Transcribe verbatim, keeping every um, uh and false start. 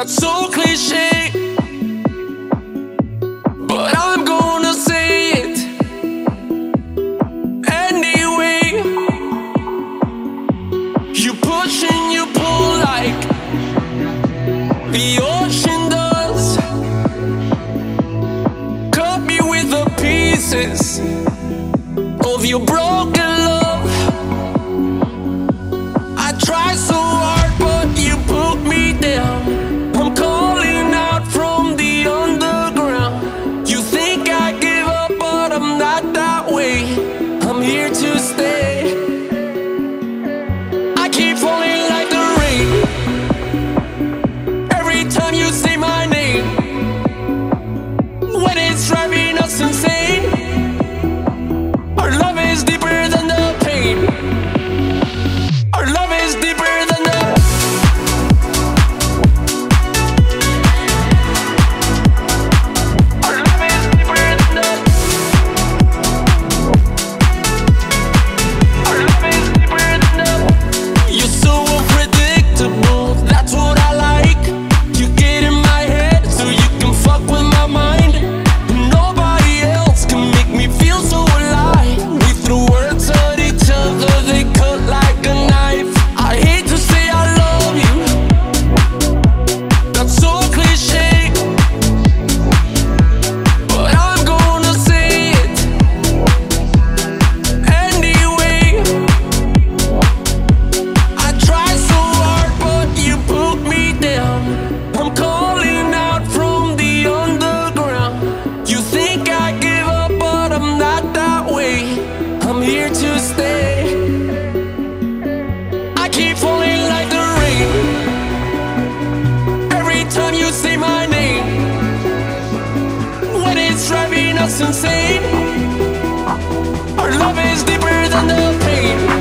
That's so cliche, but I'm gonna say it anyway. You push and you pull like the ocean does. Cut me with the pieces of your broken love. I try so hard, but you put me down. I'm calling out from the underground. You think I give up, but I'm not that way. I'm here to stay. I keep falling like the rain every time you say my name. When it's driving us insane, our love is deeper than the pain. Our love is deeper than the Our love is deeper than the Our love is deeper than the You're so unpredictable, that's what I like. You get in my head so you can fuck with my mind. Nobody else can make me feel so alive. We threw words at each other, they cut like a knife. I hate to say I love you, that's so cliche, but I'm gonna say it anyway. I try so hard, but you put me down. I'm calling out from the underground. You think I give up, but I'm not that way. I'm here to stay. I keep falling like the rain every time you say my name. When it's driving us insane, our love is deeper than the pain.